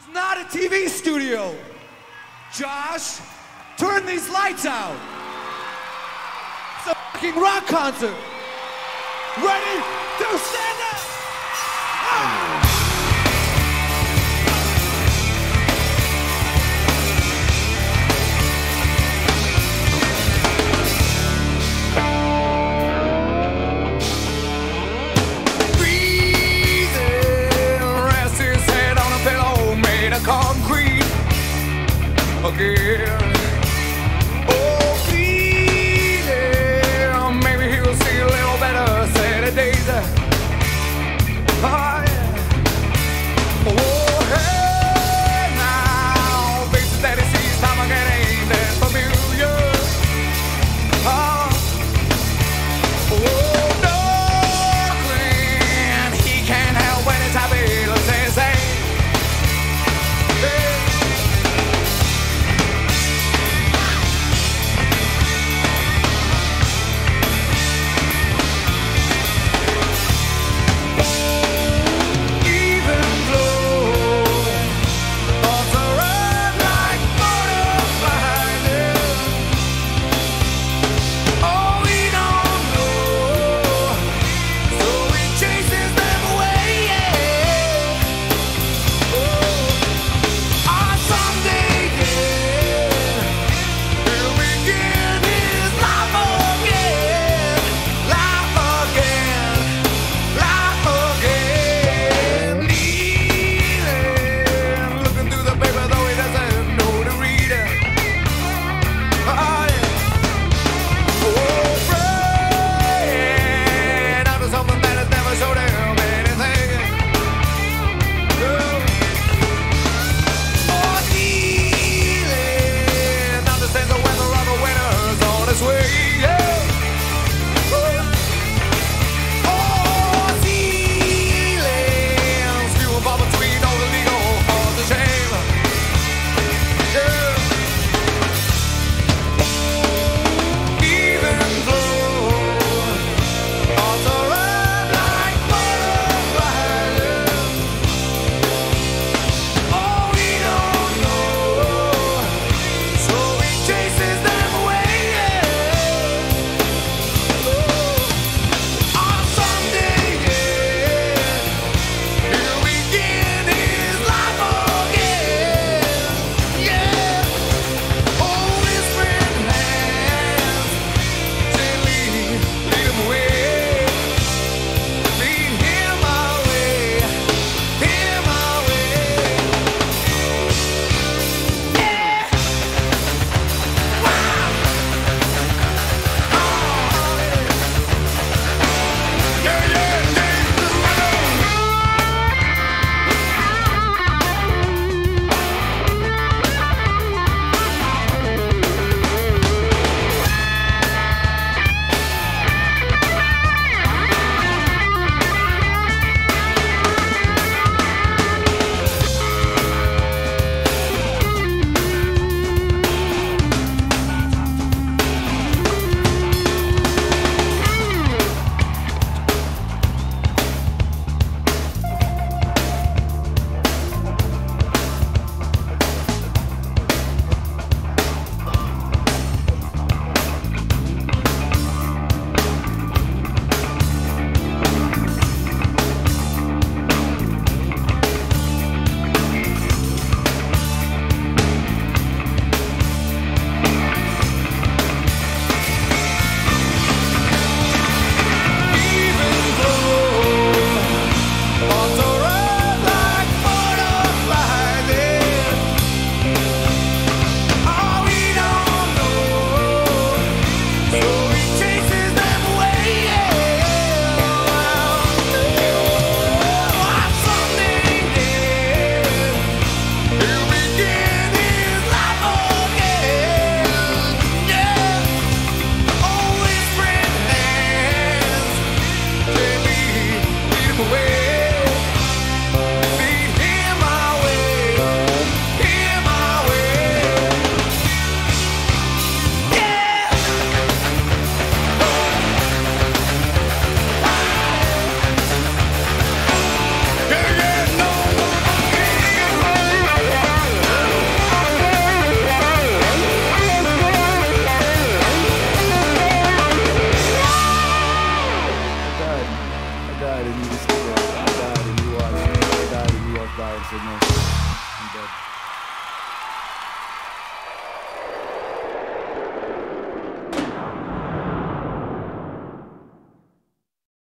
Not a TV studio. Josh, turn these lights out. It's a fucking rock concert. Ready to stand up. Ah! Concrete again. Oh, please, yeah. Maybe he'll see a little better Saturdays. Oh, yeah. Oh, hey, now faces that he sees time again ain't that familiar. Oh, darling, he can't help when it's happy. Let's say. Yeah, I died and he was dying, so no, I'm dead.